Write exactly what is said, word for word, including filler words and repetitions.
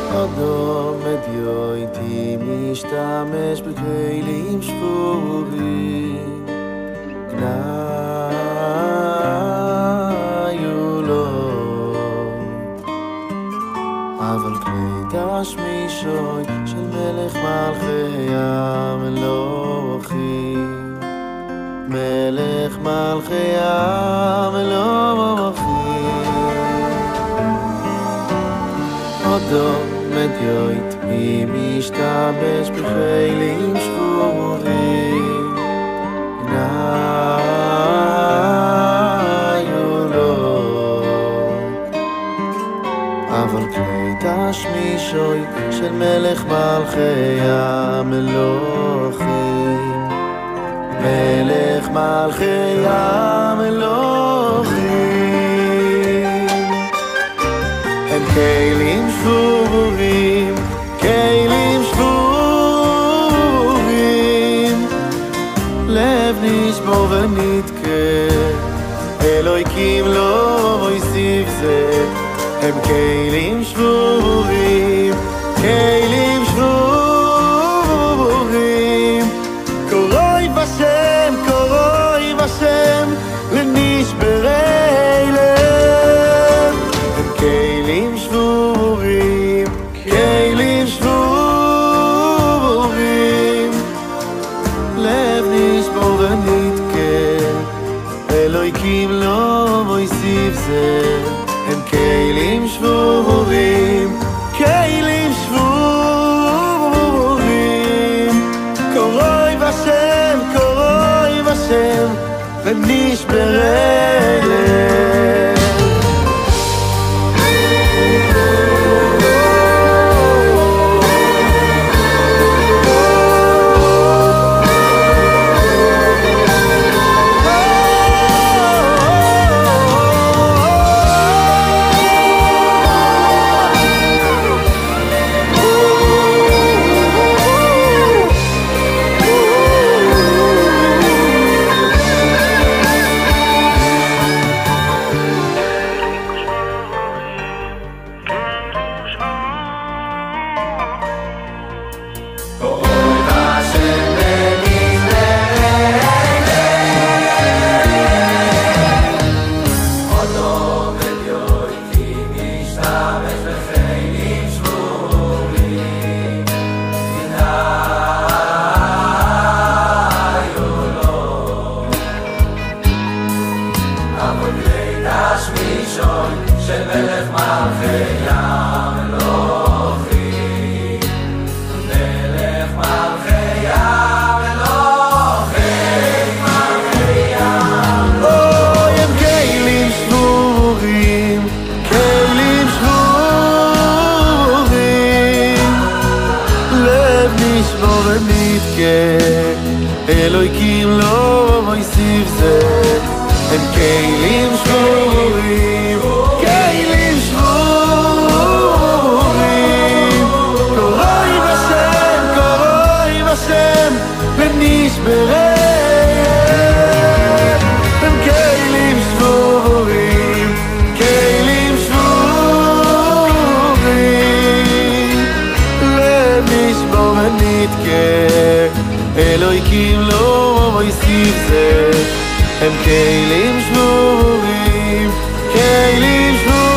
אדום מדיו איתי משתמש בכלים שבורים גנאיו לו אבל כלי תשמישוי של מלך מלכי המלוכים מלך מלכי המלוכים אדום מדיו איתי משתמש בכלים שבורים גנאיו לו אבל כלי תשמישוי של מלך מלכי המלוכים מלך מלכי המלוכים הם כלים שבורים כלים שבורים לב נשבור ונתקה אלוהיקים לא מוסיף זה הם כלים שבורים כלים שבורים קורוי בשם קורוי בשם לנשברי לב הם כלים שבורים כלים שבורים לב נשבור ונתקה אלוהיקים לא מוסיף זה הם כלים שבורים כלים שבורים קורוי בשם קורוי בשם ונשברי לב של מלך מלכי המלוכים מלך מלכי המלוכים מלכי המלוכים אוי הם כלים שבורים כלים שבורים לב נשבור ונתקה אלוהיקים לא מוסיף זה הם כלים שבורים כלים שבורים קורוי בשם קורוי בשם ונשברי הם כלים שבורים כלים שבורים לב נשבור ונתקה אלוהיקים לא מוסיף זה הם כלים שבורים כלים שבורים